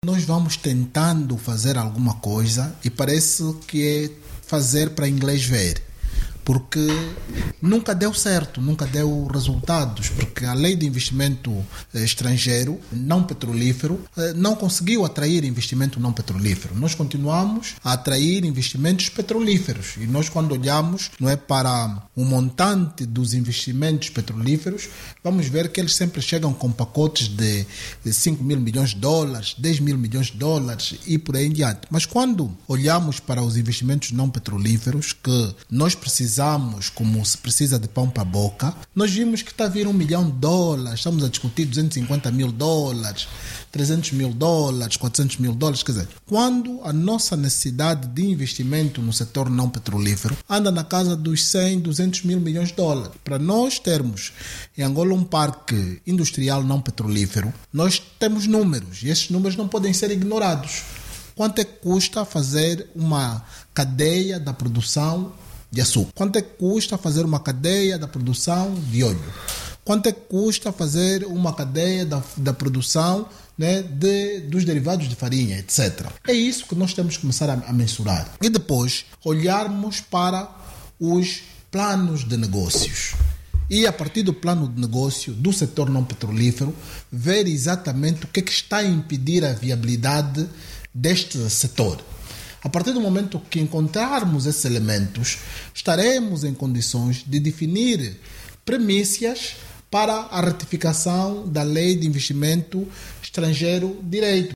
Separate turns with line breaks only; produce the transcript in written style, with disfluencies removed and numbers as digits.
Nós vamos tentando fazer alguma coisa e parece que é fazer para inglês ver, porque nunca deu certo, nunca deu resultados, porque a lei de investimento estrangeiro não petrolífero não conseguiu atrair investimento não petrolífero. Nós continuamos a atrair investimentos petrolíferos e nós, quando olhamos, não é, para o montante dos investimentos petrolíferos, vamos ver que eles sempre chegam com pacotes de 5 mil milhões de dólares, 10 mil milhões de dólares e por aí em diante. Mas quando olhamos para os investimentos não petrolíferos, que nós precisamos, como se precisa de pão para a boca, nós vimos que está a vir $1 milhão, estamos a discutir 250 mil dólares, 300 mil dólares, 400 mil dólares, quer dizer, quando a nossa necessidade de investimento no setor não petrolífero anda na casa dos 100, 200 mil milhões de dólares. Para nós termos em Angola um parque industrial não petrolífero, nós temos números e esses números não podem ser ignorados. Quanto é que custa fazer uma cadeia da produção de açúcar? Quanto é que custa fazer uma cadeia da produção de óleo? Quanto é que custa fazer uma cadeia da produção, né, dos derivados de farinha, etc. É isso que nós temos que começar a mensurar. E depois olharmos para os planos de negócios. E a partir do plano de negócio do setor não petrolífero, ver exatamente o que é que está a impedir a viabilidade deste setor. A partir do momento que encontrarmos esses elementos, estaremos em condições de definir premissas para a ratificação da Lei de Investimento Estrangeiro Direito.